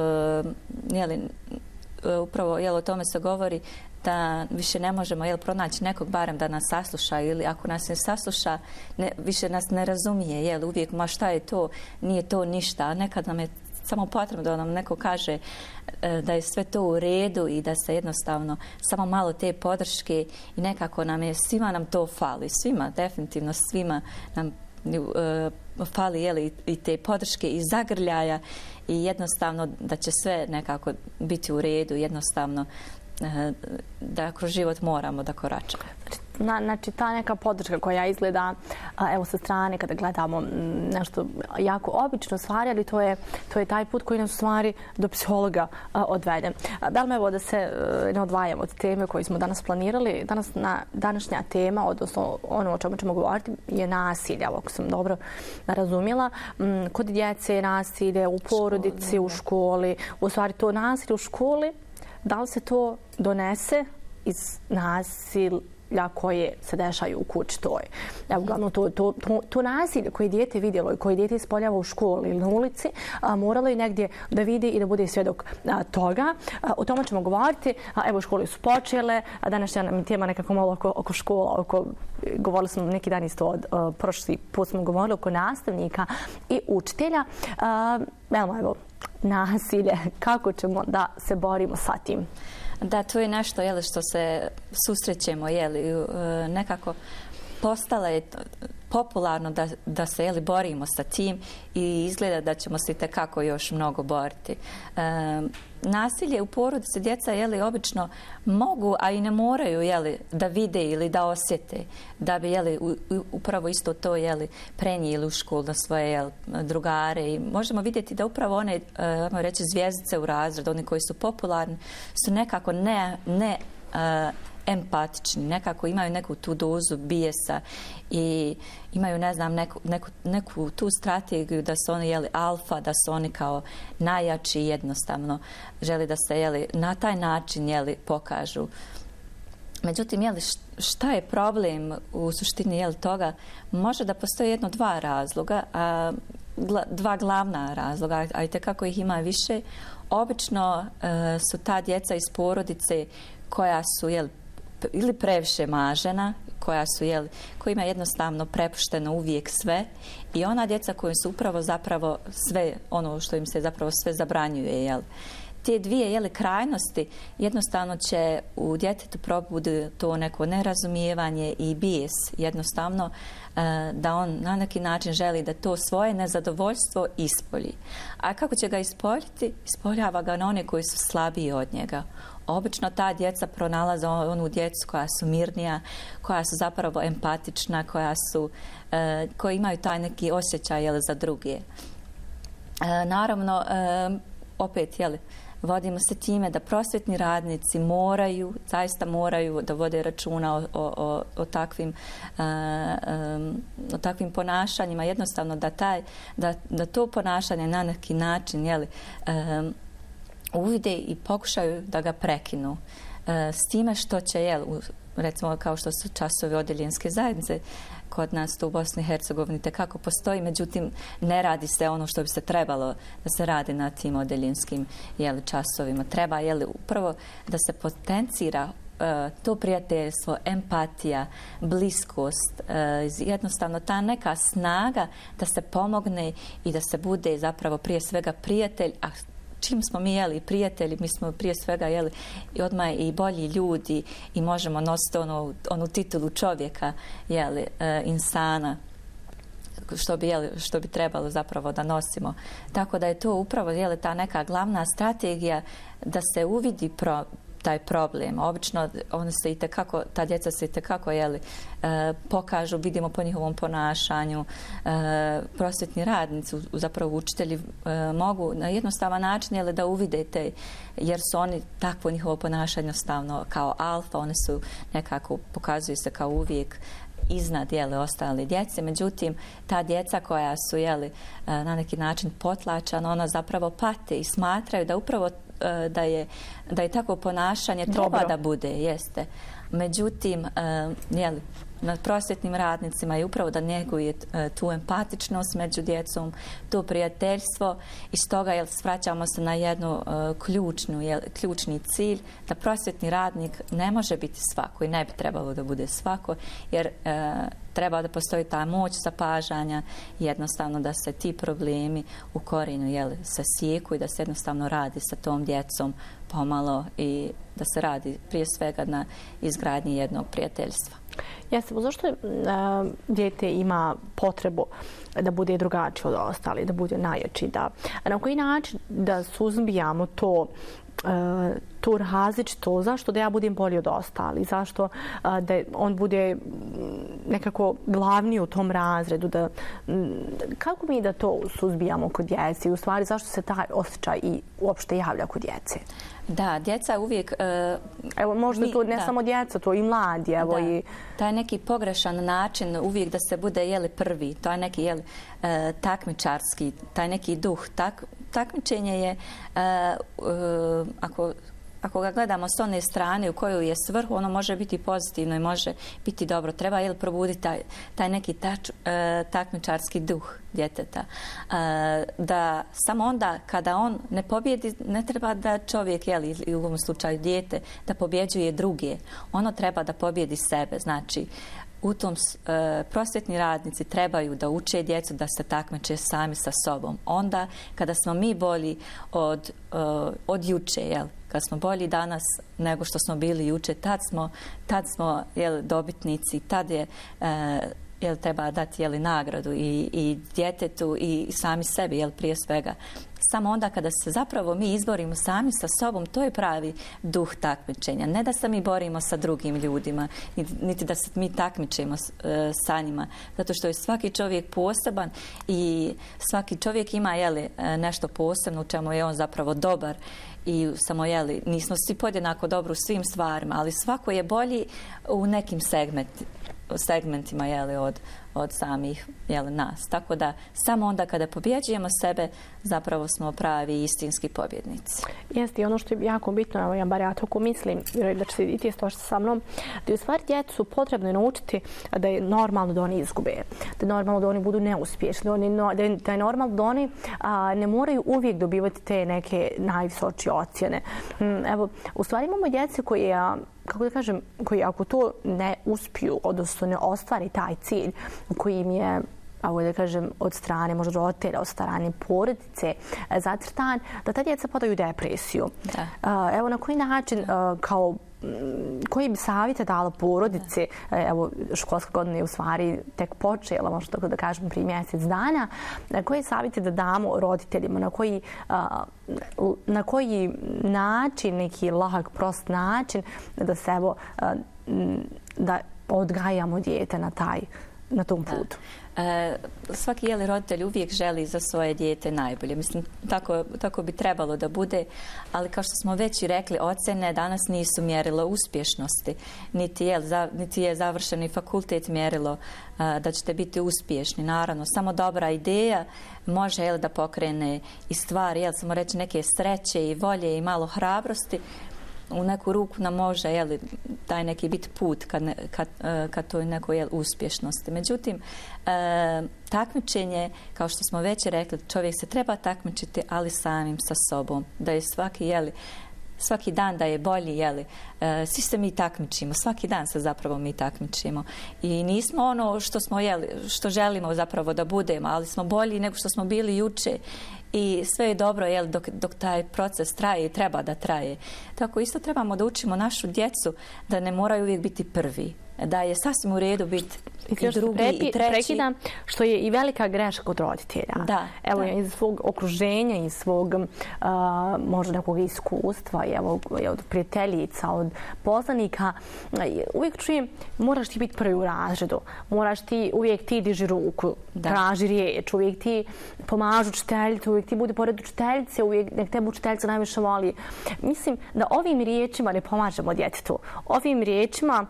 upravo o tome se govori da više ne možemo pronaći nekog barem da nas sasluša, ili ako nas ne sasluša više nas ne razumije, uvijek ma šta je to, nije to ništa, a nekad nam je samo potrebno da nam neko kaže da je sve to u redu i da se jednostavno samo malo te podrške i nekako svima nam to fali, svima, definitivno svima nam fali i te podrške i zagrljaja i jednostavno da će sve nekako biti u redu, jednostavno da kroz život moramo da koračamo. Znači, ta neka podrška koja izgleda evo sa strane kada gledamo nešto jako obično stvari, ali to je taj put koji nam stvari do psihologa odvede. Belma, evo da se ne odvajamo od teme koju smo danas planirali. Današnja tema, odnosno ono o čemu ćemo govoriti, je nasilje, ako sam dobro razumjela. Kod djece je nasilje, u porodici, u školi. U stvari to nasilje u školi, da li se to donese iz nasilja nasilja koje se dešaju u kući toj. Uglavnom, to nasilje koje dijete vidjelo i koje dijete ispoljava u školi ili na ulici, moralo je negdje da vidi i da bude svjedok toga. O tome ćemo govoriti. Evo, škole su počele. Današnja nam je tema nekako malo oko škola. Govorili smo neki dan isto prošli put smo govorili oko nastavnika i učitelja. Evo, nasilje. Kako ćemo da se borimo sa tim? Da, to je nešto što se susrećemo, nekako postalo je popularno da se borimo sa tim i izgleda da ćemo se itekako još mnogo boriti. Nasilje u porodici djeca obično mogu, a i ne moraju da vide ili da osjete, da bi upravo isto to prenijeli u školu na svoje drugare. I možemo vidjeti da upravo one, reći, zvjezdice u razredu, oni koji su popularni, su nekako ne empatični, nekako imaju neku tu dozu bijesa i imaju, ne znam, neku tu strategiju da su oni alfa, da su oni kao najjači i jednostavno želi da se na taj način pokažu. Međutim, šta je problem u suštini toga? Može da postoji dva razloga, dva glavna razloga, a i tekako ih ima više. Obično su ta djeca iz porodice koja su ili previše mažena, kojima je jednostavno prepušteno uvijek sve, i ona djeca koja su upravo zapravo sve, ono što im se zapravo sve zabranjuje. Te dvije krajnosti jednostavno će u djetetu probudi to neko nerazumijevanje i bijes, jednostavno da on na neki način želi da to svoje nezadovoljstvo ispolji. A kako će ga ispoljiti? Ispoljava ga na one koji su slabiji od njega. Obično ta djeca pronalaze onu djecu koja su mirnija, koja su zapravo empatična, koji imaju taj neki osjećaj za druge. Naravno, opet, vodimo se time da prosvjetni radnici zaista moraju da vode računa o takvim ponašanjima. Jednostavno da to ponašanje na neki način uvide i pokušaju da ga prekinu. S time što će, recimo kao što su časovi odeljenske zajednice, kod nas to u Bosni i Hercegovini tekako postoji, međutim ne radi se ono što bi se trebalo da se radi na tim odeljenskim časovima. Treba upravo da se potencira to prijateljstvo, empatija, bliskost, jednostavno ta neka snaga da se pomogne i da se bude zapravo prije svega prijatelj, a čim smo mi prijatelji, mi smo prije svega i odmah i bolji ljudi i možemo nositi onu titulu čovjeka, insana, što bi trebalo zapravo da nosimo. Tako da je to upravo ta neka glavna strategija da se uvidi taj problem. Obično ta djeca se itekako pokažu, vidimo po njihovom ponašanju. Prosvjetni radnici, zapravo učitelji, mogu na jednostavan način da uvide jer su oni takvo njihovo ponašanje jednostavno kao alfa, oni su nekako, pokazuju se kao uvijek iznad ostale djece. Međutim, ta djeca koja su na neki način potlačana, ona zapravo pate i smatraju da upravo da je takvo ponašanje treba da bude, jeste. Međutim, nad prosvjetnim radnicima je upravo da njeguje tu empatičnost među djecom, to prijateljstvo, i stoga svraćamo se na jednu ključni cilj, da prosvjetni radnik ne može biti svako i ne bi trebalo da bude svako, jer treba da postoji ta moć zapažanja, jednostavno da se ti problemi u korijenu sasijeku i da se jednostavno radi sa tom djecom pomalo i da se radi prije svega na izgradnji jednog prijateljstva. Jeste, zašto dijete ima potrebu da bude drugačiji od ostalih, da bude najjači? Na koji način da suzbijamo to različito, zašto da ja budem bolji od ostalih, zašto da on bude nekako glavniji u tom razredu, kako mi da to suzbijamo kod djece i u stvari zašto se taj osjećaj i uopšte javlja kod djece? Da, djeca uvijek... Evo, možda to ne samo djeca, to i mladi. Evo, i taj neki pogrešan način uvijek da se bude prvi, to je neki takmičarski, taj neki duh. Takmičenje je, ako ako ga gledamo s one strane u kojoj je svrhu, ono može biti pozitivno i može biti dobro. Treba probuditi taj neki takmičarski duh djeteta. Da samo onda kada on ne pobjedi, ne treba da čovjek, ili u ovom slučaju dijete, da pobjeđuje druge. Ono treba da pobjedi sebe. Znači, u tom prosvjetni radnici trebaju da uče djecu da se takmiče sami sa sobom. Onda kada smo mi bolji od juče, kad smo bolji danas nego što smo bili juče, tad smo dobitnici, tad je treba dati nagradu i djetetu i sami sebi, prije svega. Samo onda kada se zapravo mi izborimo sami sa sobom, to je pravi duh takmičenja. Ne da se mi borimo sa drugim ljudima, niti da se mi takmičimo sa njima. Zato što je svaki čovjek poseban i svaki čovjek ima nešto posebno u čemu je on zapravo dobar. I samo, nismo svi podjednako dobro u svim stvarima, ali svako je bolji u nekim segmentima od samih nas. Tako da samo onda kada pobjeđujemo sebe, zapravo smo pravi istinski pobjednici. Jeste, i ono što je jako bitno, ja bar ja tako mislim, da će se i ti složiti sa mnom, da je u stvari djecu potrebno naučiti da je normalno da oni izgube, da je normalno da oni budu neuspješni, da je normalno da oni ne moraju uvijek dobivati te neke najvisočije ocjene. Evo, u stvari imamo djece koje, kako da kažem, koji ako to ne uspiju, odnosno ne ostvari taj cilj koji im je, da kažem, od strane možda roditelja, od strane porodice zacrtan, da ta djeca padaju u depresiju. Evo, na koji način, koji bi savjete dala porodice, evo, školska godina je u stvari tek počela, možda tako da kažem, prije mjesec dana, koji savjete da damo roditeljima, na koji način, neki lahak, prost način, da se, evo, da odgajamo dijete na tom putu. Svaki roditelj uvijek želi za svoje dijete najbolje. Mislim, tako bi trebalo da bude, ali kao što smo već i rekli, ocjene danas nisu mjerilo uspješnosti, niti je završeni fakultet mjerilo da ćete biti uspješni. Naravno, samo dobra ideja može da pokrene i stvari, samo reći neke sreće i volje i malo hrabrosti. U neku ruku nam može taj neki biti put ka toj nekoj uspješnosti. Međutim, takmičenje, kao što smo već rekli, čovjek se treba takmičiti, ali samim sa sobom. Da je svaki dan da je bolji, svi se mi takmičimo, svaki dan se zapravo mi takmičimo. I nismo ono što želimo zapravo da budemo, ali smo bolji nego što smo bili juče. I sve je dobro dok taj proces traje i treba da traje. Tako isto trebamo da učimo našu djecu da ne moraju uvijek biti prvi. Da je sasvim u redu biti i drugi i treći. Prekidam, što je i velika greška kod roditelja. Evo, iz svog okruženja, iz svog možda nekog iskustva, od prijateljica, od poznanika, uvijek čujem, moraš ti biti prvi u razredu, uvijek ti diži ruku, traži riječ, uvijek ti pomažu učiteljicu, uvijek ti budi pored učiteljice, uvijek nek tebe učiteljica najviše voli. Mislim da ovim riječima ne pomažemo djetetu. Ovim riječima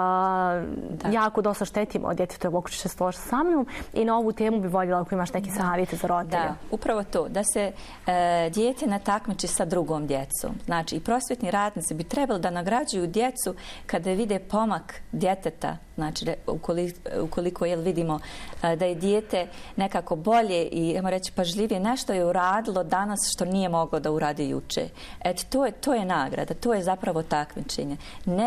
jako dosta štetimo djetetu, ako ćeš se složiti sa mnom, i na ovu temu bi voljela ako imaš neke savjete za roditelje. Da, upravo to, da se dijete ne takmiči sa drugom djecom. Znači, i prosvjetni radnici bi trebali da nagrađuju djecu kada vide pomak djeteta, znači ukoliko vidimo da je dijete nekako bolje i, ajmo reći, pažljivije, nešto je uradilo danas što nije moglo da uradi juče. To je nagrada, to je zapravo takmičenje.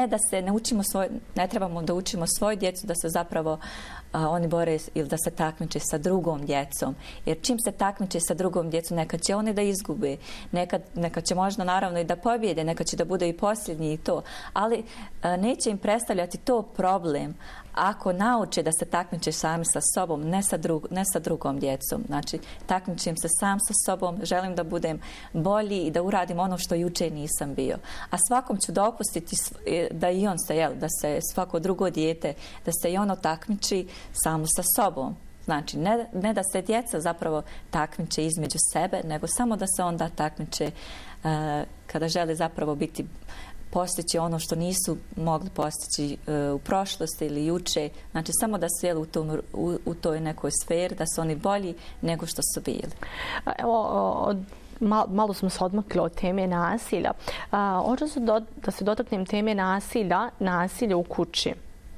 Ne trebamo da učimo svoju djecu da se zapravo oni bore ili da se takmiče sa drugom djecom. Jer čim se takmiče sa drugom djecom, nekad će oni da izgube, nekad će možda naravno i da pobjede, nekad će da bude i posljednji i to. Ali neće im predstavljati to problem ako nauče da se takmiče sami sa sobom, ne sa drugom djecom. Znači, takmičim se sam sa sobom, želim da budem bolji i da uradim ono što juče nisam bio. A svakom ću dopustiti da i on da se svako drugo dijete, da se i ono takmiči samo sa sobom. Znači, ne da se djeca zapravo takmiče između sebe, nego samo da se onda takmiče kada žele zapravo postići ono što nisu mogli postići u prošlosti ili juče. Znači, samo da su u toj nekoj sferi, da su oni bolji nego što su bili. Evo, malo smo se odmakli od teme nasilja. Hoću da se dotaknem teme nasilja u kući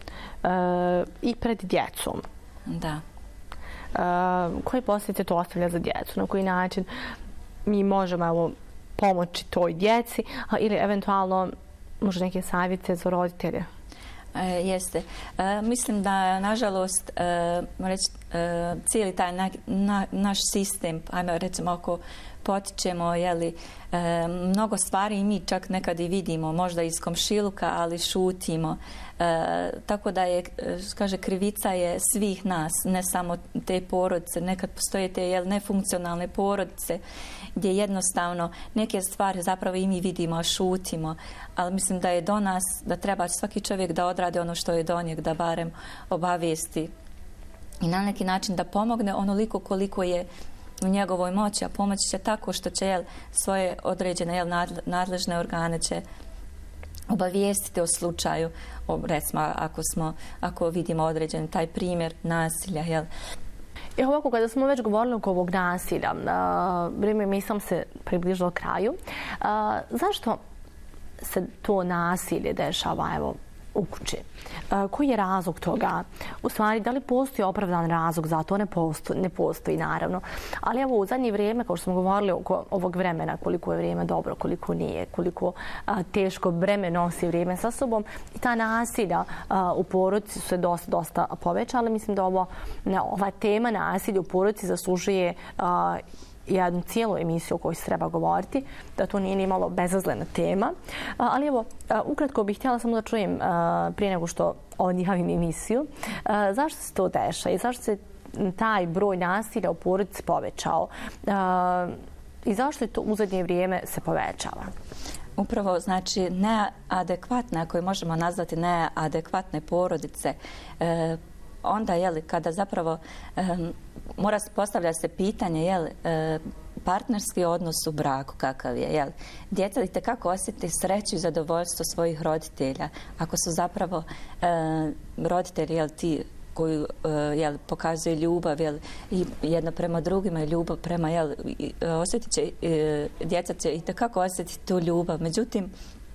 i pred djecom. Da. Koje posljedice to ostavlja za djecu? Na koji način mi možemo pomoći toj djeci ili eventualno možda neke savjete za roditelje? Jeste. Mislim da, nažalost, cijeli taj naš sistem, ajmo recimo ako potičemo mnogo stvari i mi čak nekad i vidimo, možda iz komšiluka, ali šutimo. Tako da je, kaže, krivica je svih nas, ne samo te porodice. Nekad postoje te nefunkcionalne porodice gdje jednostavno neke stvari zapravo i mi vidimo, a šutimo. Ali mislim da je do nas, da treba svaki čovjek da odradi ono što je do njeg, da barem obavijesti i na neki način da pomogne onoliko koliko je u njegovoj moći, a pomoći će tako što će svoje određene nadležne organe će obavijestiti o slučaju, recimo ako vidimo određen taj primjer nasilja. Ovako, kada smo već govorili oko ovog nasilja, vrijeme mi sam se približilo kraju. Zašto se to nasilje dešava u kući? Koji je razlog toga? U stvari, da li postoji opravdan razlog za to? Ne postoji, naravno. Ali evo, u zadnje vrijeme, kao što smo govorili oko ovog vremena, koliko je vrijeme dobro, koliko nije, koliko teško breme nosi vrijeme sa sobom, i ta nasilja u porodici su se dosta povećala. Mislim da ova tema nasilja u porodici zaslužuje jednu cijelu emisiju o kojoj se treba govoriti, da to nije ni malo bezazlena tema. Ali evo, ukratko bih htjela samo da čujem prije nego što odjavim emisiju, zašto se to dešava i zašto se taj broj nasilja u porodici povećao i zašto je to u zadnje vrijeme se povećava? Upravo, znači, neadekvatne, ako je možemo nazvati neadekvatne porodice, onda, kada zapravo mora postavljati se pitanje, partnerski odnos u braku kakav je, djeca itekako osjeti sreću i zadovoljstvo svojih roditelja. Ako su zapravo roditelji, ti koji pokazuju ljubav i jedno prema drugima i ljubav prema, osjetit će, djeca će itekako osjetiti tu ljubav. Međutim,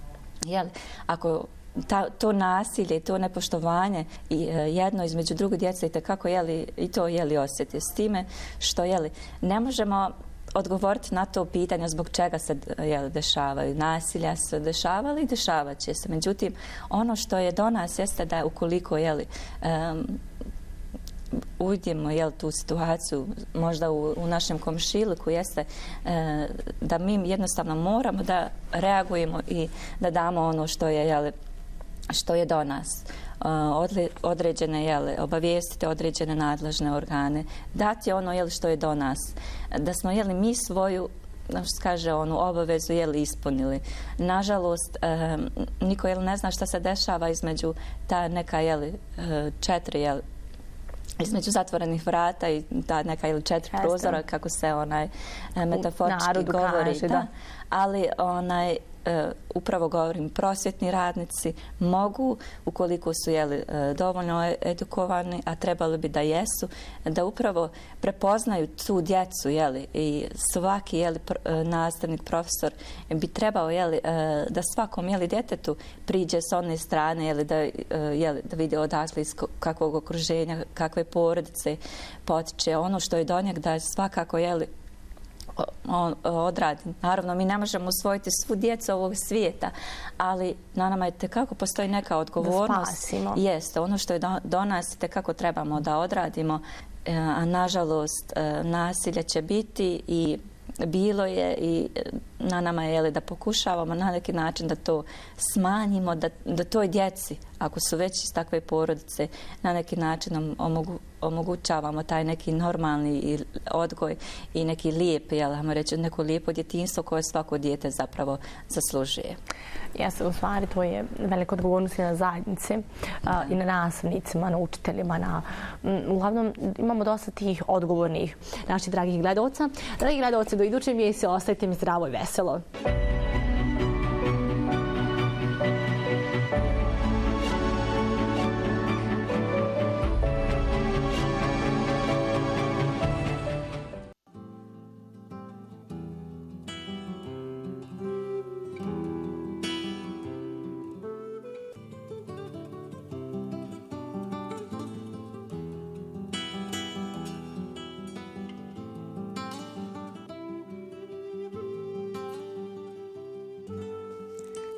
ako to nasilje i to nepoštovanje i jedno između druge djece itekako i to osjeti s time što ne možemo odgovoriti na to pitanje zbog čega se dešavaju. Nasilja se dešavali i dešavat će se. Međutim, ono što je do nas jeste da ukoliko uvidimo tu situaciju možda u našem komšiluku, jeste da mi jednostavno moramo da reagujemo i da damo ono što je do nas. Određene, obavijestiti određene nadležne organe, dati ono što je do nas. Da smo mi svoju, kaže, obavezu ispunili. Nažalost, niko ne zna šta se dešava između ta neka četiri između zatvorenih vrata i ta neka četiri prozora, kako se metaforički govori. Ali upravo govorim, prosvjetni radnici mogu, ukoliko su dovoljno edukovani, a trebali bi da jesu, da upravo prepoznaju tu djecu i svaki nastavnik, profesor bi trebao da svakom djetetu priđe s one strane da vidi odakle iz kakvog okruženja, kakve porodice potiče, ono što je do njeg da svakako odradi. Naravno, mi ne možemo usvojiti svu djecu ovog svijeta, ali na nama je tekako postoji neka odgovornost. Da spasimo. Jeste, ono što je do nas tekako trebamo da odradimo, a nažalost nasilje će biti i bilo je i na nama je da pokušavamo na neki način da to smanjimo, da toj djeci, ako su već iz takve porodice, na neki način omogućavamo taj neki normalni odgoj i neki lijep, ajmo reći, neko lijepo djetinjstvo koje svako dijete zapravo zaslužuje. Jeste, u stvari to je velika odgovornost i na zajednici i na nastavnicima, na učiteljima. Uglavnom, imamo dosta tih odgovornih naših dragih gledalca. Dragi gledalci, do iduće emisije ostajte mi zdravo i veselo.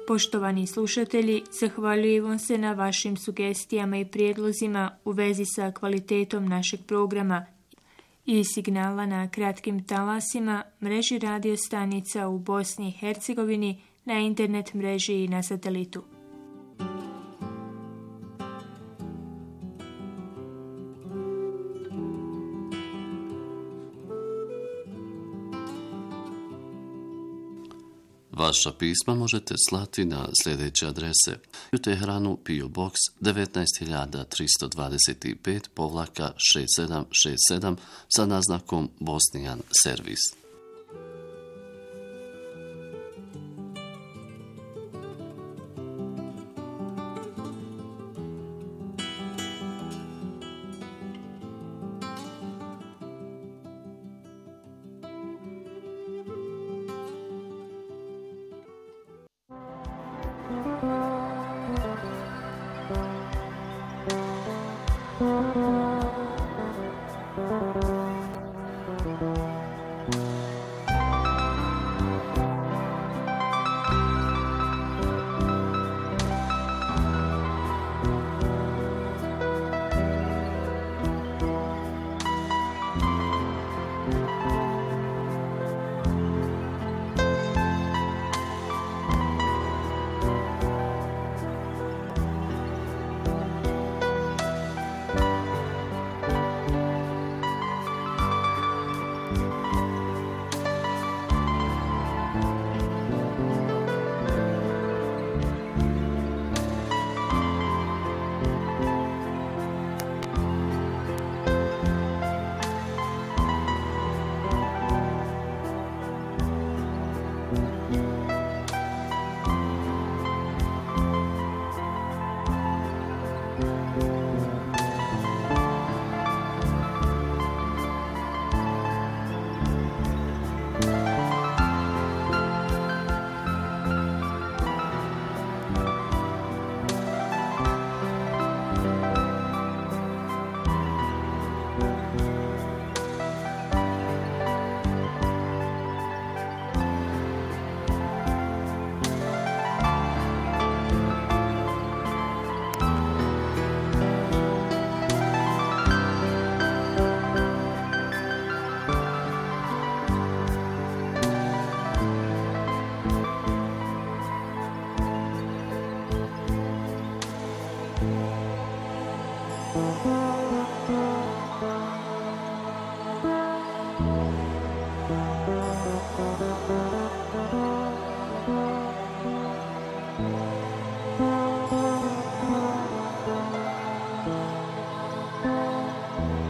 Poštovani slušatelji, zahvaljujem vam se na vašim sugestijama i prijedlozima u vezi sa kvalitetom našeg programa i signala na kratkim talasima, mreži radio stanica u Bosni i Hercegovini, na internet mreži i na satelitu. Vaša pisma možete slati na sljedeće adrese: u Teheranu PO Box 19325-6767 sa naznakom Bosnijan servis.